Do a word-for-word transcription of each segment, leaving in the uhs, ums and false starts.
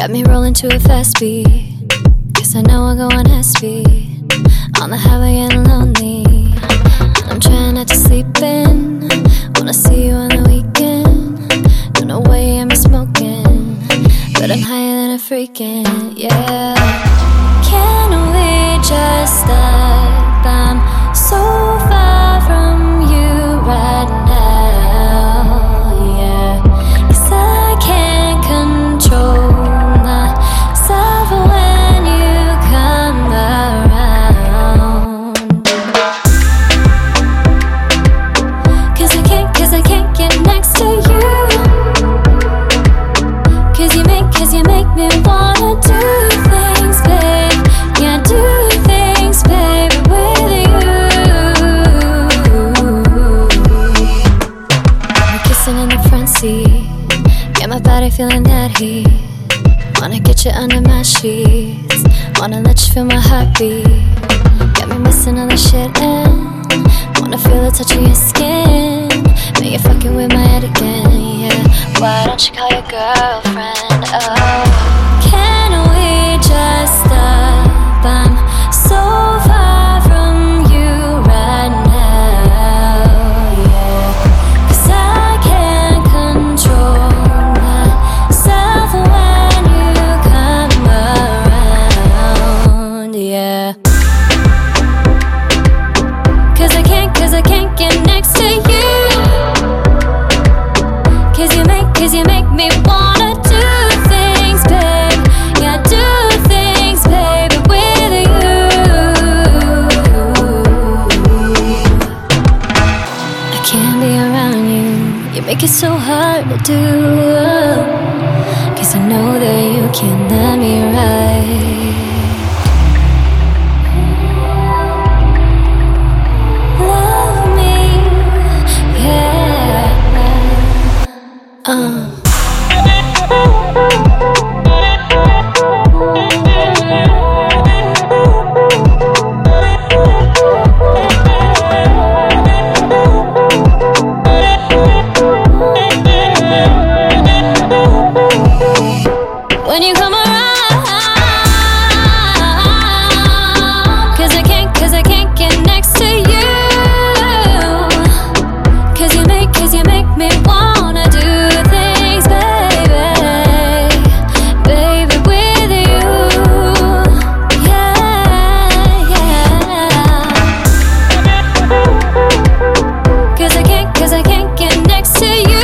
Got me rolling to a fast beat, 'cause I know I'm going at speed. On the highway getting lonely, and I'm trying not to sleep in. Wanna see you on the weekend. Don't know why you hear me smoking, but I'm higher than a freaking, yeah. Can we just stop? I'm so far from you right now, yeah. 'Cause I can't control myself when you come around. 'Cause I can't, 'cause I can't get next to you. 'Cause you make, 'cause you make me wanna do things, babe. Yeah, do things, baby, with you. We're kissing in the front seat, get my body feeling that heat. Wanna get you under my sheets, wanna let you feel my heartbeat. Got me missing all the shit and wanna feel the touch of your skin. But you're fucking with my head again, yeah. Why don't you call your girlfriend? Oh, can we just stop? I'm so far from you right now, yeah. 'Cause I can't control myself when you come around, yeah. 'Cause I can't, 'cause I can't get next to you. 'Cause you make, 'cause you make me wanna do things, babe. Yeah, do things, baby, with you. I can't be around you, you make it so hard to do. 'Cause I know that you can't let me right. Love me, yeah. Uh. When you come around, 'cause I can't, 'cause I can't get next to you. 'Cause you make, 'cause you make me wanna do things, baby, baby, with you, yeah, yeah. 'Cause I can't, 'cause I can't get next to you.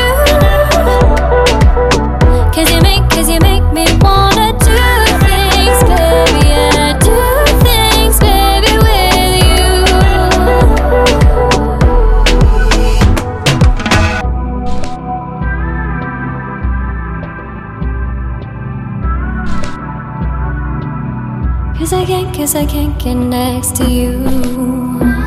'Cause you make, 'cause you make me wanna do things, baby, yeah, do things, baby, with you. 'Cause I can't, 'cause I can't get next to you.